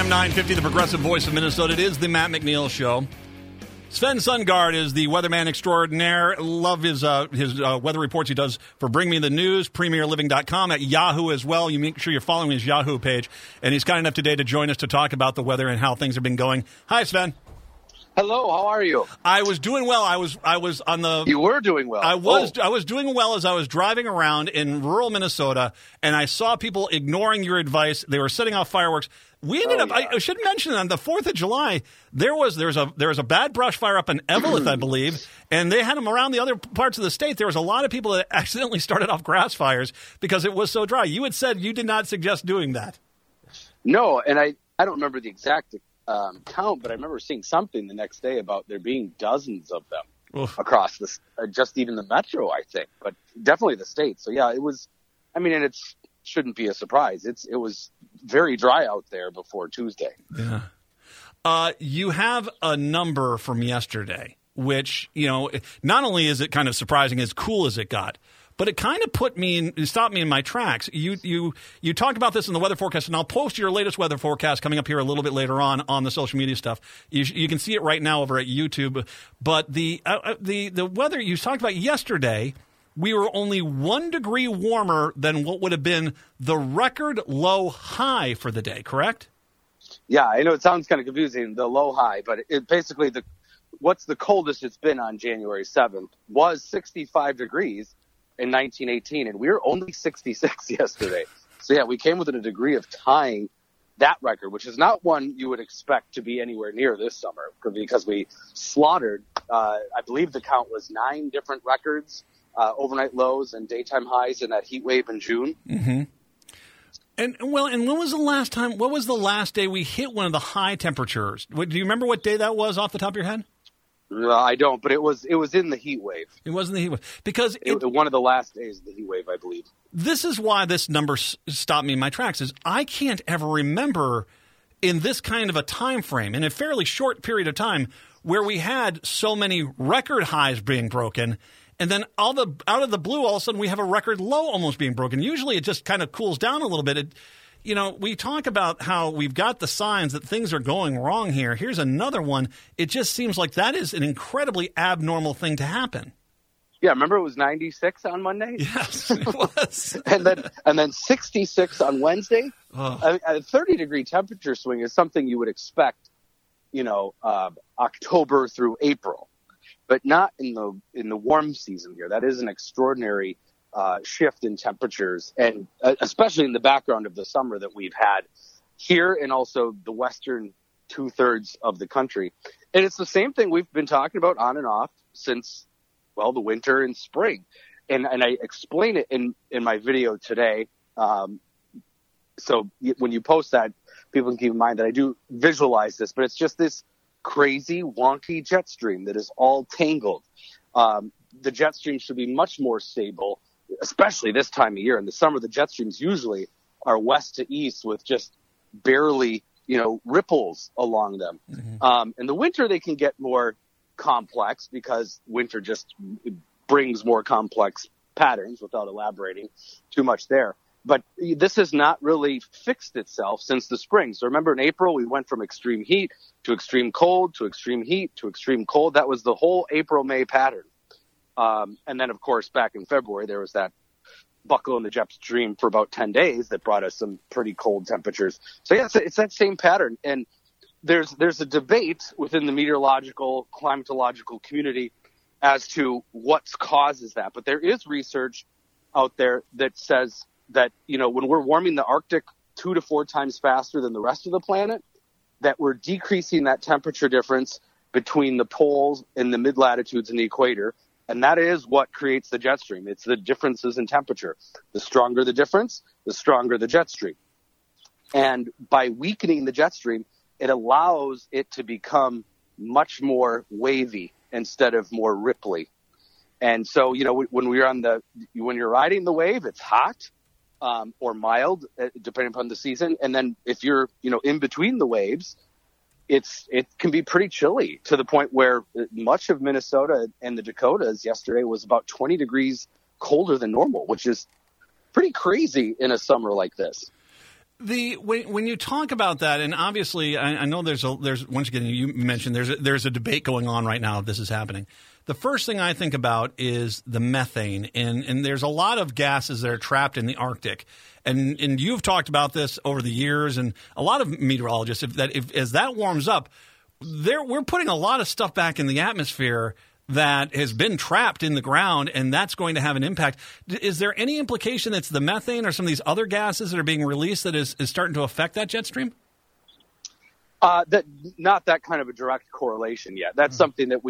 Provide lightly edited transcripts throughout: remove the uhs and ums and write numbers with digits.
AM 950, the progressive voice of Minnesota. It is the Matt McNeil Show. Sven Sundgaard is the weatherman extraordinaire. Love his weather reports he does for Bring Me the News, premierliving.com, at Yahoo as well. You make sure you're following his Yahoo page. And he's kind enough today to join us to talk about the weather and how things have been going. Hi, Sven. Hello, how are you? I was doing well. I was on the... You were doing well. I was doing well as I was driving around in rural Minnesota, and I saw people ignoring your advice. They were setting off fireworks. We ended up... Yeah. I should mention, on the 4th of July, there was a bad brush fire up in Eveleth, I believe, and they had them around the other parts of the state. There was a lot of people that accidentally started off grass fires because it was so dry. You had said you did not suggest doing that. No, and I don't remember the exact count, but I remember seeing something the next day about there being dozens of them across this, just even the metro, I think, but definitely the state. So yeah, it was. I mean, and it shouldn't be a surprise. It was very dry out there before Tuesday. Yeah. You have a number from yesterday, which, not only is it kind of surprising as cool as it got, but it kind of stopped me in my tracks. You talked about this in the weather forecast, and I'll post your latest weather forecast coming up here a little bit later on the social media stuff. You can see it right now over at YouTube. But the weather you talked about yesterday, we were only 1 degree warmer than what would have been the record low high for the day, correct? Yeah, I know it sounds kind of confusing, the low high, but it basically what's the coldest it's been on January 7th was 65 degrees. In 1918, and we were only 66 yesterday. So yeah, we came within a degree of tying that record, which is not one you would expect to be anywhere near this summer, because we slaughtered, I believe the count was 9 different records, overnight lows and daytime highs in that heat wave in June. Mm-hmm. And when was the last time, what was the last day we hit one of the high temperatures? Do you remember what day that was off the top of your head? No, I don't, but it was in the heat wave. It was in the heat wave. Because one of the last days of the heat wave, I believe. This is why this number stopped me in my tracks, is I can't ever remember in this kind of a time frame, in a fairly short period of time, where we had so many record highs being broken, and then out of the blue, all of a sudden we have a record low almost being broken. Usually it just kind of cools down a little bit. We talk about how we've got the signs that things are going wrong here. Here's another one. It just seems like that is an incredibly abnormal thing to happen. Yeah, remember it was 96 on Monday? Yes, it was. and then 66 on Wednesday. Oh. A 30-degree temperature swing is something you would expect, October through April, but not in the warm season here. That is an extraordinary shift in temperatures, and especially in the background of the summer that we've had here and also the western 2/3 of the country. And it's the same thing we've been talking about on and off since, the winter and spring. And I explain it in my video today. So when you post that, people can keep in mind that I do visualize this, but it's just this crazy, wonky jet stream that is all tangled. The jet stream should be much more stable, especially this time of year. In the summer, the jet streams usually are west to east with just barely, ripples along them. Mm-hmm. In the winter, they can get more complex because winter just brings more complex patterns without elaborating too much there. But this has not really fixed itself since the spring. So remember in April, we went from extreme heat to extreme cold to extreme heat to extreme cold. That was the whole April-May pattern. And then, of course, back in February, there was that buckle in the jet stream for about 10 days that brought us some pretty cold temperatures. So, yeah, it's that same pattern. And there's a debate within the meteorological, climatological community as to what causes that. But there is research out there that says that, when we're warming the Arctic 2 to 4 times faster than the rest of the planet, that we're decreasing that temperature difference between the poles and the mid-latitudes and the equator. And that is what creates the jet stream. It's the differences in temperature. The stronger the difference, the stronger the jet stream. And by weakening the jet stream, it allows it to become much more wavy instead of more ripply. And so, when you're riding the wave, it's hot or mild, depending upon the season. And then if you're, in between the waves, it can be pretty chilly to the point where much of Minnesota and the Dakotas yesterday was about 20 degrees colder than normal, which is pretty crazy in a summer like this. When you talk about that, and obviously I know there's once again you mentioned there's a debate going on right now if this is happening. The first thing I think about is the methane, and there's a lot of gases that are trapped in the Arctic, and you've talked about this over the years, and a lot of meteorologists as that warms up, we're putting a lot of stuff back in the atmosphere that has been trapped in the ground, and that's going to have an impact. Is there any implication that's the methane or some of these other gases that are being released that is starting to affect that jet stream? Not that kind of a direct correlation yet. That's something that we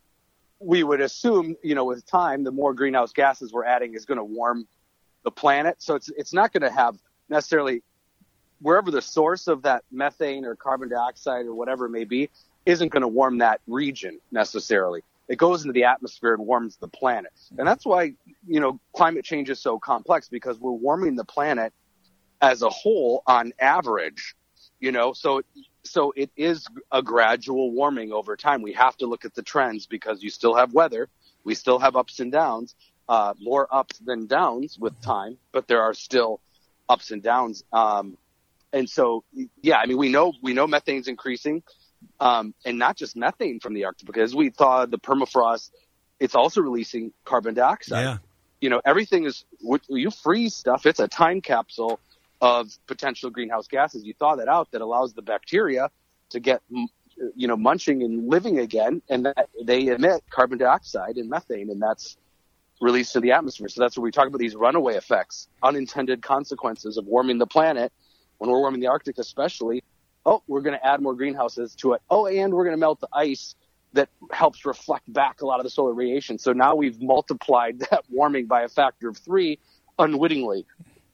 would assume, with time, the more greenhouse gases we're adding is going to warm the planet. So it's not going to have necessarily wherever the source of that methane or carbon dioxide or whatever it may be isn't going to warm that region necessarily. It goes into the atmosphere and warms the planet. And that's why, climate change is so complex, because we're warming the planet as a whole on average, so it is a gradual warming over time. We have to look at the trends because you still have weather. We still have ups and downs, more ups than downs with time, but there are still ups and downs. And so, we know methane's increasing. And not just methane from the Arctic, because we thought the permafrost, it's also releasing carbon dioxide. Yeah. Everything is, you freeze stuff, it's a time capsule of potential greenhouse gases. You thaw that out, that allows the bacteria to get, munching and living again, and that they emit carbon dioxide and methane, and that's released to the atmosphere. So that's where we talk about these runaway effects, unintended consequences of warming the planet. When we're warming the Arctic especially, we're going to add more greenhouses to it. And we're going to melt the ice that helps reflect back a lot of the solar radiation. So now we've multiplied that warming by a factor of 3 unwittingly.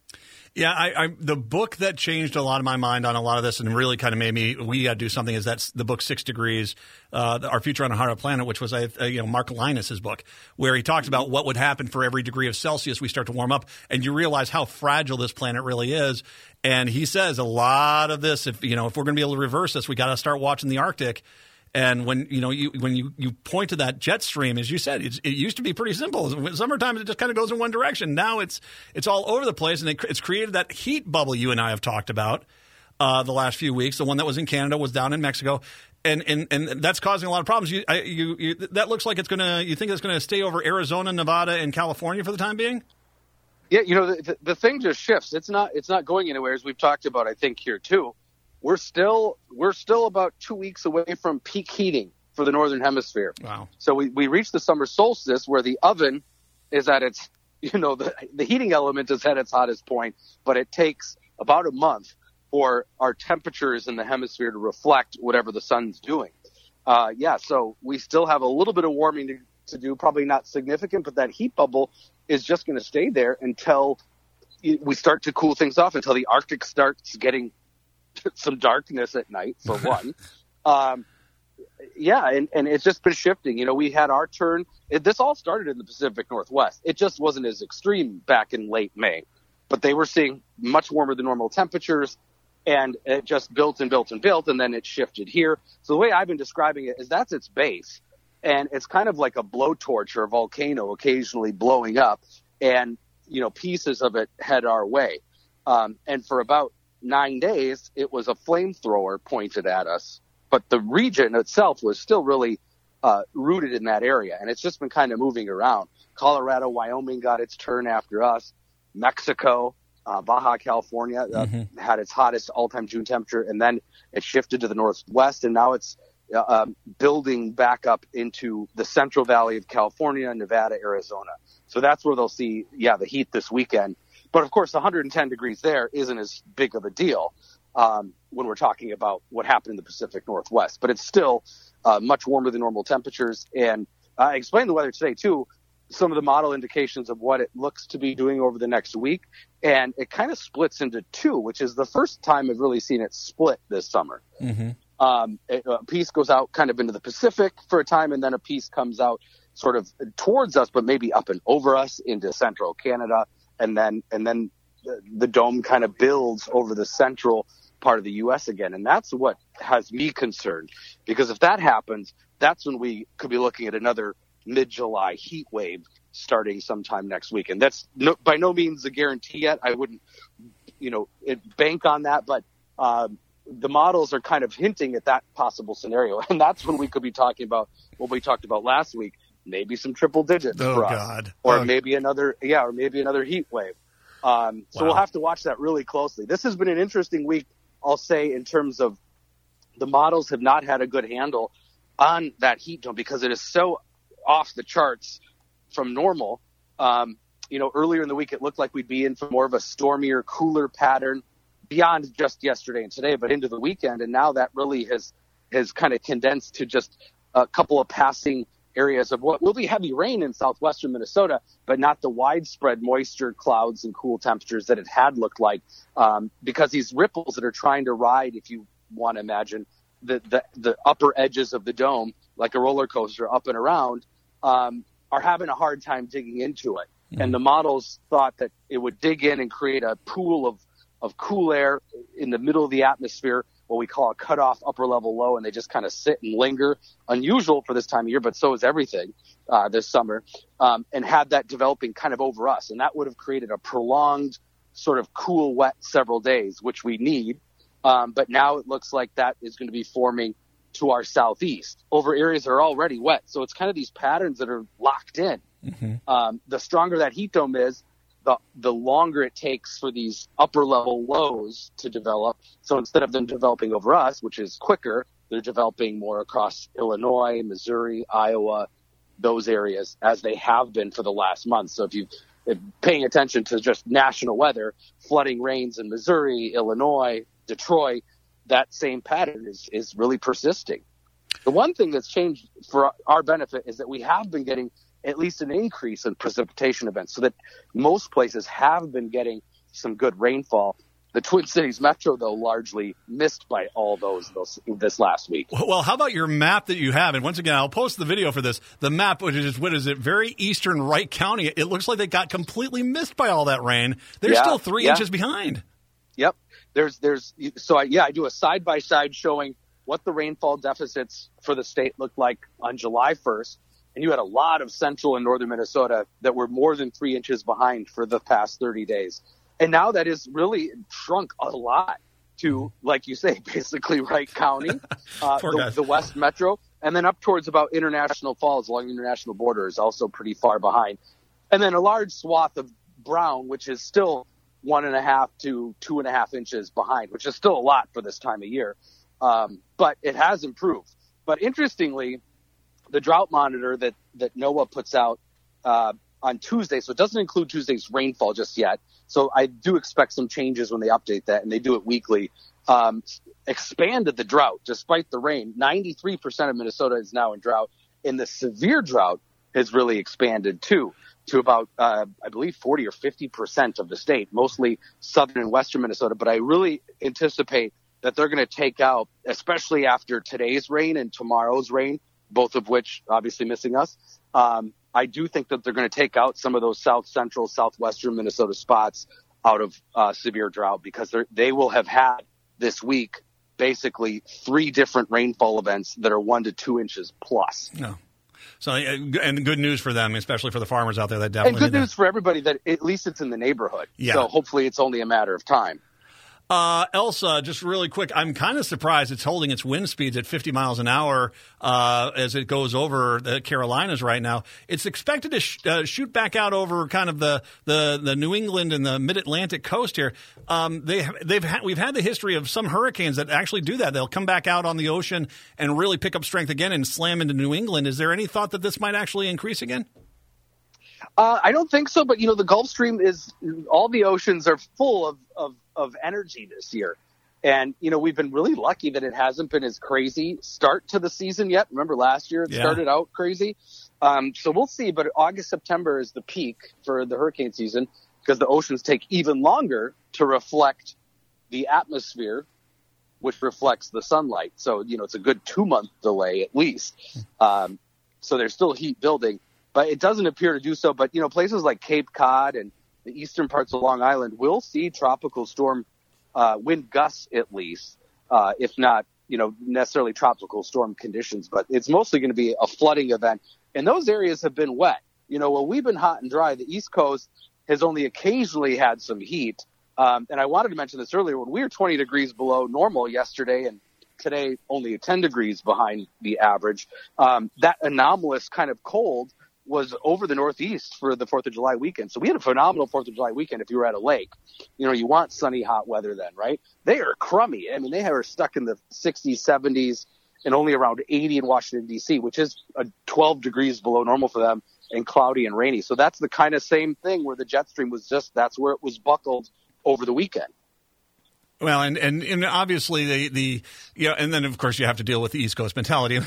Yeah, the book that changed a lot of my mind on a lot of this and really kind of made me, we got to do something, is that's the book 6 Degrees, Our Future on a Hotter Planet, which was Mark Linus's book, where he talks about what would happen for every degree of Celsius we start to warm up, and you realize how fragile this planet really is. And he says a lot of this, if we're going to be able to reverse this, we got to start watching the Arctic. And when you point to that jet stream, as you said, it used to be pretty simple. Summertime, it just kind of goes in one direction. Now it's all over the place, and it's created that heat bubble you and I have talked about the last few weeks. The one that was in Canada was down in Mexico, and that's causing a lot of problems. That looks like it's gonna. You think it's going to stay over Arizona, Nevada, and California for the time being? Yeah, the thing just shifts. It's not going anywhere, as we've talked about, I think, here too. We're still about 2 weeks away from peak heating for the Northern Hemisphere. Wow. So we reached the summer solstice where the oven is at its, the heating element is at its hottest point, but it takes about a month for our temperatures in the hemisphere to reflect whatever the sun's doing. So we still have a little bit of warming to do, probably not significant, but that heat bubble is just going to stay there until we start to cool things off, until the Arctic starts getting some darkness at night, for one. And it's just been shifting. We had our turn. This all started in the Pacific Northwest. It just wasn't as extreme back in late May, but they were seeing much warmer than normal temperatures, and it just built and built and built, and then it shifted here. So the way I've been describing it is that's its base, and it's kind of like a blowtorch or a volcano occasionally blowing up, and pieces of it head our way. And for about 9 days, it was a flamethrower pointed at us, but the region itself was still really rooted in that area, and it's just been kind of moving around. Colorado, Wyoming got its turn after us. Mexico, Baja California had its hottest all-time June temperature, and then it shifted to the northwest, and now it's building back up into the Central Valley of California, Nevada, Arizona. So that's where they'll see, the heat this weekend. But, of course, 110 degrees there isn't as big of a deal when we're talking about what happened in the Pacific Northwest. But it's still much warmer than normal temperatures. And I explained the weather today, too, some of the model indications of what it looks to be doing over the next week. And it kind of splits into 2, which is the first time I've really seen it split this summer. Mm-hmm. A piece goes out kind of into the Pacific for a time, and then a piece comes out sort of towards us, but maybe up and over us into central Canada. And then the dome kind of builds over the central part of the U.S. again. And that's what has me concerned, because if that happens, that's when we could be looking at another mid-July heat wave starting sometime next week. And that's by no means a guarantee yet. I wouldn't bank on that, but the models are kind of hinting at that possible scenario, and that's when we could be talking about what we talked about last week. Maybe some triple digits for us, God. or maybe another heat wave. So we'll have to watch that really closely. This has been an interesting week, I'll say, in terms of the models have not had a good handle on that heat dome because it is so off the charts from normal. Earlier in the week, it looked like we'd be in for more of a stormier, cooler pattern beyond just yesterday and today, but into the weekend. And now that really has kind of condensed to just a couple of passing areas of what will be heavy rain in southwestern Minnesota, but not the widespread moisture, clouds, and cool temperatures that it had looked like, because these ripples that are trying to ride, if you want to imagine, the upper edges of the dome, like a roller coaster up and around, are having a hard time digging into it. Mm-hmm. And the models thought that it would dig in and create a pool of cool air in the middle of the atmosphere, what we call a cutoff upper level low, and they just kind of sit and linger. Unusual for this time of year, but so is everything this summer, and had that developing kind of over us. And that would have created a prolonged sort of cool, wet several days, which we need. But now it looks like that is going to be forming to our southeast over areas that are already wet. So it's kind of these patterns that are locked in. Mm-hmm. The stronger that heat dome is, the longer it takes for these upper level lows to develop. So instead of them developing over us, which is quicker, they're developing more across Illinois, Missouri, Iowa, those areas, as they have been for the last month. So if paying attention to just national weather, flooding rains in Missouri, Illinois, Detroit, that same pattern is really persisting. The one thing that's changed for our benefit is that we have been getting at least an increase in precipitation events, so that most places have been getting some good rainfall. The Twin Cities Metro, though, largely missed by all those this last week. Well, how about your map that you have? And once again, I'll post the video for this. The map, which is, what is it, very eastern Wright County, it looks like they got completely missed by all that rain. They're still 3 inches behind. Yep. I do a side-by-side showing what the rainfall deficits for the state looked like on July 1st. And you had a lot of central and northern Minnesota that were more than 3 inches behind for the past 30 days. And now that is really shrunk a lot to, like you say, basically Wright County, the West Metro, and then up towards about International Falls along the international border is also pretty far behind. And then a large swath of brown, which is still 1.5 to 2.5 inches behind, which is still a lot for this time of year. But it has improved. But interestingly, the drought monitor that NOAA puts out on Tuesday, so it doesn't include Tuesday's rainfall just yet. So I do expect some changes when they update that, and they do it weekly. Expanded the drought despite the rain. 93% of Minnesota is now in drought, and the severe drought has really expanded too, to about I believe 40 or 50% of the state, mostly southern and western Minnesota. But I really anticipate that they're going to take out, especially after today's rain and tomorrow's rain, both of which obviously missing us. I do think that they're going to take out some of those south central, southwestern Minnesota spots out of severe drought, because they will have had this week basically 3 different rainfall events that are 1 to 2 inches plus. No. So, and good news for them, especially for the farmers out there. That definitely and good news for everybody that at least it's in the neighborhood. Yeah. So hopefully it's only a matter of time. Elsa, just really quick, I'm kind of surprised it's holding its wind speeds at 50 miles an hour as it goes over the Carolinas right now. It's expected to shoot back out over kind of the New England and the Mid-Atlantic coast here. We've had the history of some hurricanes that actually do that. They'll come back out on the ocean and really pick up strength again and slam into New England. Is there any thought that this might actually increase again? I don't think so, but the Gulf Stream all the oceans are full of energy this year. And, we've been really lucky that it hasn't been as crazy start to the season yet. Remember last year it started out crazy. So we'll see, but August, September is the peak for the hurricane season, because the oceans take even longer to reflect the atmosphere, which reflects the sunlight. So, it's a good 2-month delay at least. So there's still heat building. But it doesn't appear to do so. But, places like Cape Cod and the eastern parts of Long Island will see tropical storm wind gusts at least, if not, necessarily tropical storm conditions. But it's mostly going to be a flooding event. And those areas have been wet. While we've been hot and dry, the East Coast has only occasionally had some heat. And I wanted to mention this earlier. When we were 20 degrees below normal yesterday and today only 10 degrees behind the average, that anomalous kind of cold was over the Northeast for the 4th of July weekend. So we had a phenomenal 4th of July weekend if you were at a lake. You know, you want sunny, hot weather then, right? They are crummy. I mean, they are stuck in the 60s, 70s, and only around 80 in Washington, D.C., which is 12 degrees below normal for them, and cloudy and rainy. So that's the kind of same thing where the jet stream was that's where it was buckled over the weekend. Well, and obviously the and then of course you have to deal with the East Coast mentality.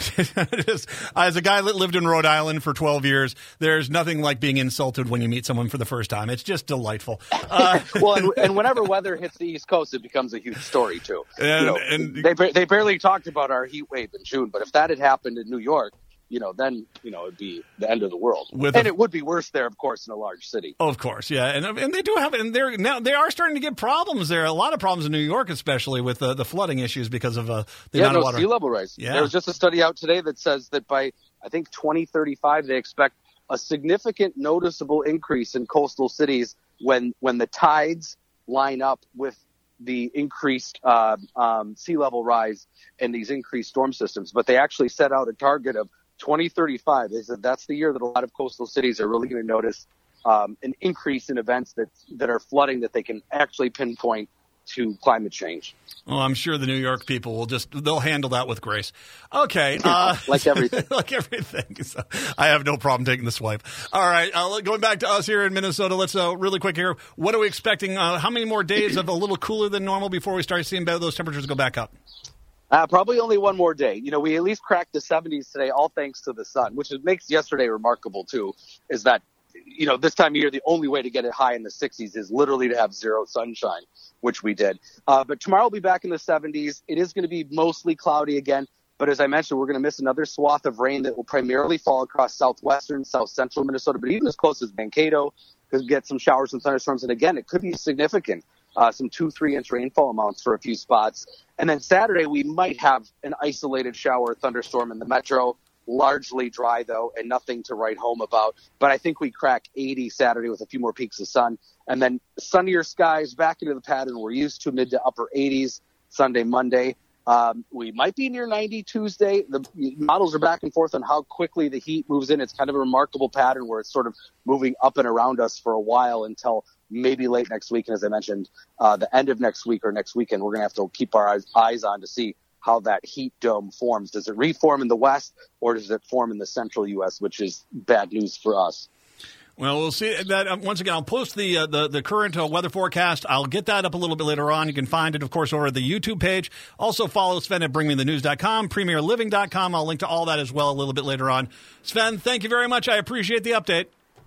As a guy that lived in Rhode Island for 12 years, there's nothing like being insulted when you meet someone for the first time. It's just delightful. Well, and whenever weather hits the East Coast, it becomes a huge story too. And they barely talked about our heat wave in June, but if that had happened in New York, then it'd be the end of the world. It would be worse there, of course, in a large city. Of course, yeah, and they do have, and they are starting to get problems. There are a lot of problems in New York, especially with the flooding issues because of the amount of water. Sea level rise. Yeah. There was just a study out today that says that by I think 2035 they expect a significant, noticeable increase in coastal cities when the tides line up with the increased sea level rise and these increased storm systems. But they actually set out a target of 2035. They said that's the year that a lot of coastal cities are really going to notice an increase in events that are flooding that they can actually pinpoint to climate change. Well, I'm sure the New York people they'll handle that with grace. Okay. Like everything. Like everything. So I have no problem taking the swipe. All right. Going back to us here in Minnesota, let's really quick here. What are we expecting? How many more days of a little cooler than normal before we start seeing those temperatures go back up? Probably only one more day. We at least cracked the 70s today, all thanks to the sun, which makes yesterday remarkable too, is that, this time of year, the only way to get it high in the 60s is literally to have zero sunshine, which we did. But tomorrow will be back in the 70s. It is going to be mostly cloudy again. But as I mentioned, we're going to miss another swath of rain that will primarily fall across southwestern, south central Minnesota, but even as close as Mankato could get some showers and thunderstorms. And again, it could be significant. Some 2-3 inch rainfall amounts for a few spots. And then Saturday, we might have an isolated shower or thunderstorm in the metro, largely dry though, and nothing to write home about. But I think we crack 80 Saturday with a few more peaks of sun. And then sunnier skies back into the pattern we're used to, mid to upper 80s Sunday, Monday. We might be near 90 Tuesday. The models are back and forth on how quickly the heat moves in. It's kind of a remarkable pattern where it's sort of moving up and around us for a while until maybe late next week. And as I mentioned, the end of next week or next weekend, we're going to have to keep our eyes on to see how that heat dome forms. Does it reform in the west or does it form in the central U.S., which is bad news for us? Well, we'll see that. Once again, I'll post the current weather forecast. I'll get that up a little bit later on. You can find it, of course, over at the YouTube page. Also follow Sven at BringMeTheNews.com, PremierLiving.com. I'll link to all that as well a little bit later on. Sven, thank you very much. I appreciate the update.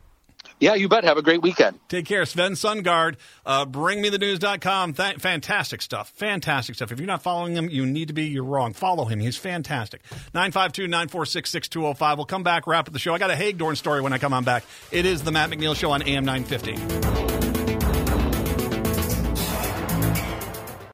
Yeah, you bet. Have a great weekend. Take care. Sven Sundgaard, BringMeTheNews.com. Fantastic stuff. Fantastic stuff. If you're not following him, you need to be. You're wrong. Follow him. He's fantastic. 952-946-6205. We'll come back, wrap up the show. I got a Hagedorn story when I come on back. It is the Matt McNeil Show on AM 950.